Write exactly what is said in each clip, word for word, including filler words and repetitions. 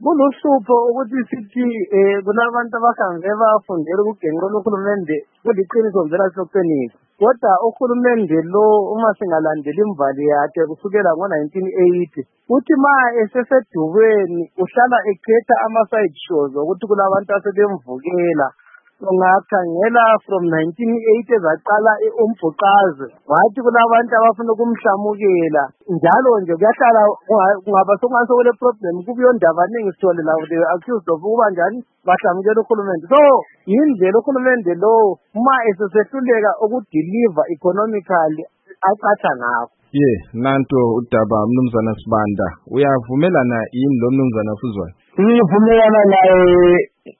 Kuluhlupho ukuthi sithi eh kunabantu abahambe bafundela ukugenqula uhulumende kuliqiniso ngempela silokuqinisa. Kodwa uhulumende lo uma singalandela imbali yakhe kusukela ngo-nineteen eighty uthi ma esesedubeni uhlala ekhetha ama-side shows ukuthi kulabantu asebemvukela. Ungakhangela from nineteen eighty zaqala umbhuqazi wathi kulabantu abafuna ukumhlamukela njalo nje kuyahlala kungaba sokungase kule problem kubuyo ndaba ningi sithole la the accused of ukuba njani bahlamukela uhulumende. So yindlela uhulumende lo uma esesehluleka ukudeliver economically aqatha ngakho. Ye nanto udaba mnumzana Sibanda uyavumelana yini lo mnumzana Fuzwayo? Ngivumelana naye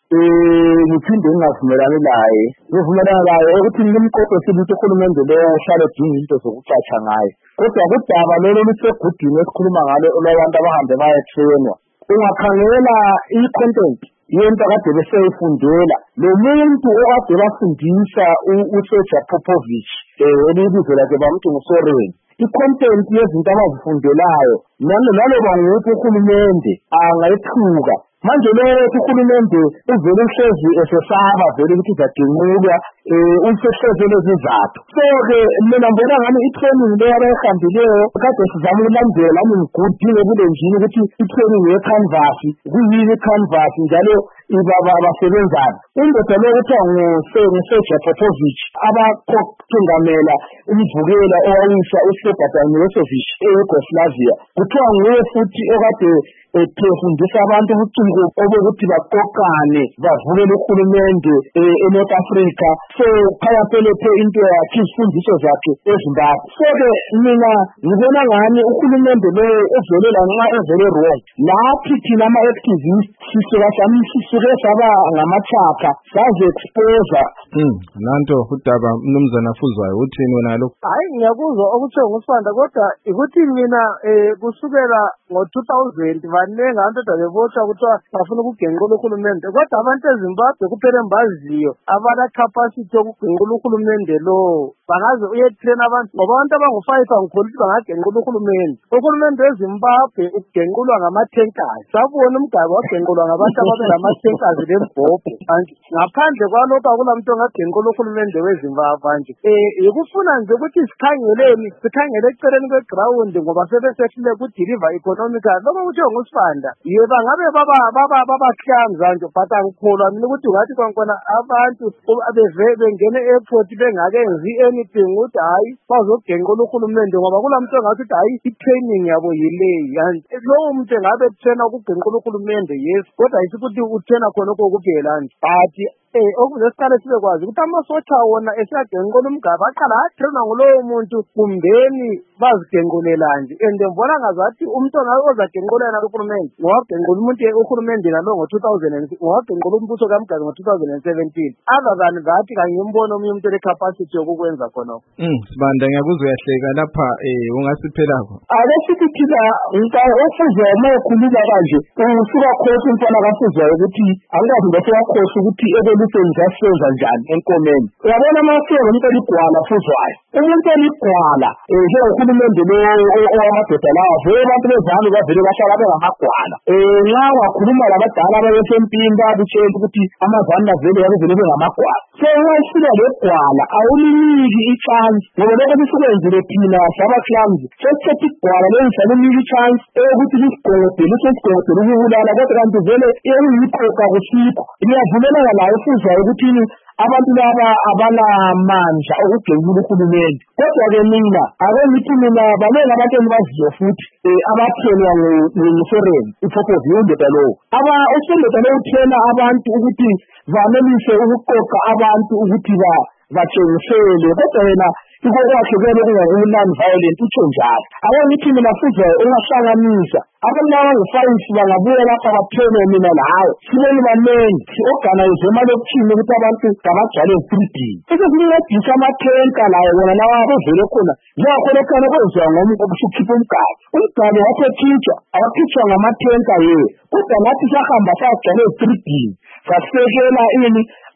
eh ngithinde ngingavumelani naye. Ngivumelana naye ukuthi ngimqoqo sibuthi uhulumende lo uhlale dinga into zokucatsha ngaye. Kodwa kudaba lelo lisegudini esikhuluma ngalo olabantu abahambe bayatrainwa. Ungakhangela i-content yento kade beseyifundela lo muntu okade bafundisa uSoja Popovich eh elibizo lakhe bamthi nguSoren. I-content yezinto abazifundelayo nalo naloba nguphi uhulumende angayithuka. Manje leyo uhulumende uvele uhlezi esesaba vele ukuthi zagenqulwa eh umsehleze lezizathu. So ke mina ngibona ngani i-training le abayihambileyo kade sizama ukulandela ngigudile kule njini ukuthi i-training ye-canvas kuyini canvas njalo ibaba abasebenzana. Indoda lo kuthiwa nguSoja Popovich abakhongamela umvukela owayisha uSlobodan Milosevic eYugoslavia. Kuthiwa nguye futhi okade efundisa abantu ubuciko obokuthi baqoqane bavukele uhulumende eNorth Africa. So phakathelephe into yakhe izifundiso zakhe eZimbabwe. So ke mina ngibona ngani uhulumende lo ovelela nxa evele wrong. Laphi thina ama-activists sisuka sisuke saba ngamachapha saze expose. Hmm nanto udaba mnumzana Fuzwayo uthini wena lo? Hayi ngiyakuzwa okuthiwa nguSibanda kodwa ukuthi mina eh kusukela ngo-two thousand banenge abantu bebotshwa kuthiwa bafuna ukugenqula uhulumende kodwa abantu eZimbabwe kuphela embaziyo abala capacity yokugenqula uhulumende lo bangaze uyetrain abantu ngoba abantu abangu-five angikholwa ukuthi bangagenqula uhulumende. Uhulumende weZimbabwe ugenqulwa ngama-tankers. Sabona umgaba wagenqulwa ngabantu ababelama-tankers lembhobho. Ngaphandle kwalokho akulamuntu ongagenqula uhulumende weZimbabwe nje. Eh yikufuna nje ukuthi sikhangeleni sikhangele eceleni kweground ngoba sebesehlule ukudeliver economical. Lokho kuthiwa nguSibanda ye bangabe baba baba babahlanza nje but angikholwa mina ukuthi ngathi kwankona abantu abevele bengene e-airport bengakenzi anything ukuthi hayi bazogenqula uhulumende ngoba kulamuntu ongathi ukuthi hayi i-training yabo yileyi and lowo muntu engabe trainer ukugenqula uhulumende yes kodwa ayisithi utrainer khonokho kuphela nje but eh okuzesikale sibe kwazi ukuthi amasotsha wona esiyagenqula umgaba aqala atrainwa ngulowo muntu kumbeni bazigenqulela nje and ngibona ngazathi umuntu ozagenqulela uhulumende ngowagenqula umuntu uhulumende nalo ngo-two thousand ngowagenqula umbuso kaMgazi ngo-two thousand seventeen other than that kangimbona omunye umuntu le-capacity yokukwenza khonokho. Mm Sibanda ngiyakuzwa uyahleka lapha eh ungasiphelapho. Ake sithi thina ngicela ofuze mayekhuluma kanje usuka khosi umfana kaFuzwayo ukuthi angikazi bese yakhosi ukuthi evolution zasenza njani enkomeni. Uyabona maseke umuntu eligwala Fuzwayo. Umuntu eligwala eh njengehulumende lo owamadoda lawa vele abantu bezami bavele bahlala bengamagwala. Eh nxa wakhuluma labadala abasempini babutshela ukuthi amazana vele yakuvele bengamagwala. So wayisika legwala awuliniki i-chance ngoba lokho bisukwenzile thina sabaklams sesithi igwala lengisaliniki i-chance ukuthi lisigode lisesigode ukubulala kodwa kanti vele iyayikhoka kusikho liyavumelana layo Fuzwayo ukuthi abantu laba abanamandla okugenqula uhulumende. Kodwa-ke mina ake ngithi mina banele abantu engibaziyo futhi abathelwa nguSoren uPopovich indoda lowo aba usendoda lo uthena abantu ukuthi vanelise ukuqoqa abantu ukuthi ba batshengisele kodwa yena iko kwakhe kwele kungaku-non violent utsho njalo. Ake ngithi mina Fuzwayo ungahlanganisa abantu laba ngu-five bangabuya lapha baphele mina lawe sibeni banengi si-organize emalokishini ukuthi abantu ngabagcwale three D bese sincedisa amathenka layo wona lawa bevele khona njengakhona kwenziwa ngokukhipha umgaba umgaba wakhe khitshwa awakhitshwa ngamathenka ye kodwa nathi sahamba sagcwale three D sasekela ini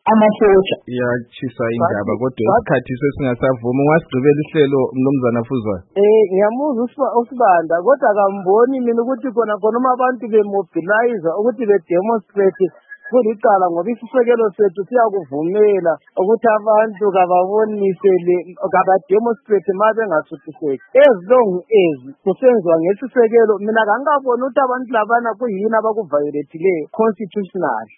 amasosha. Iyachisa indaba kodwa isikhathi sesingasavuma. Ungasigqibela ihlelo mnumzana Fuzwayo. Eh ngiyamuzwa uSibanda kodwa akamboni mina ukuthi khona khona uma abantu bemobilize ukuthi bedemonstrate kulicala ngoba isisekelo sethu siyakuvumela ukuthi abantu kababonisele kabademonstrate uma bengasuthiseki as long as kusenziwa ngesisekelo. Mina kangikaboni ukuthi abantu labana kuyini abakuvioletileyo constitutional.